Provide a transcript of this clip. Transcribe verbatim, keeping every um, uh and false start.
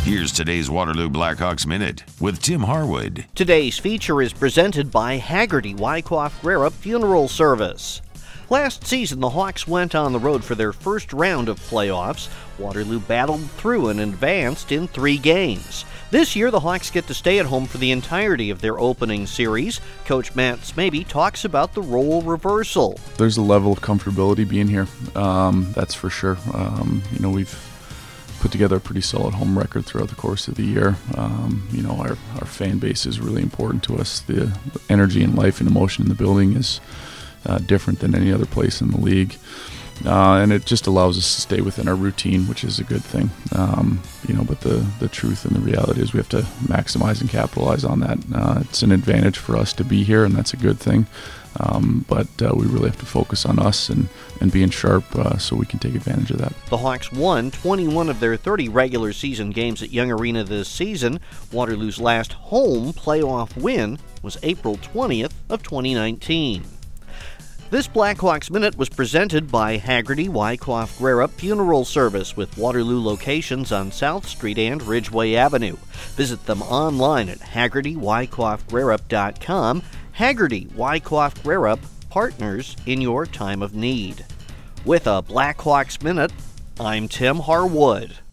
Here's today's Waterloo Blackhawks Minute with Tim Harwood. Today's feature is presented by Haggerty Wyckoff Grera Funeral Service. Last season, the Hawks went on the road for their first round of playoffs. Waterloo battled through and advanced in three games. This year, the Hawks get to stay at home for the entirety of their opening series. Coach Matt Smaby talks about the role reversal. There's a level of comfortability being here, um, that's for sure. Um, you know, we've put together a pretty solid home record throughout the course of the year. Um, you know, our, our fan base is really important to us. The, the energy and life and emotion in the building is uh, different than any other place in the league. Uh, and it just allows us to stay within our routine, which is a good thing. Um, you know, but the, the truth and the reality is we have to maximize and capitalize on that. Uh, it's an advantage for us to be here, and that's a good thing. Um, but uh, we really have to focus on us and, and being sharp uh, so we can take advantage of that. The Hawks won twenty-one of their thirty regular season games at Young Arena this season. Waterloo's last home playoff win was April twentieth of twenty nineteen. This Blackhawks Minute was presented by Haggerty Wyckoff Grera Funeral Service with Waterloo locations on South Street and Ridgeway Avenue. Visit them online at haggerty wyckoff grera dot com. Haggerty Wyckoff Grera, partners in your time of need. With a Blackhawks Minute, I'm Tim Harwood.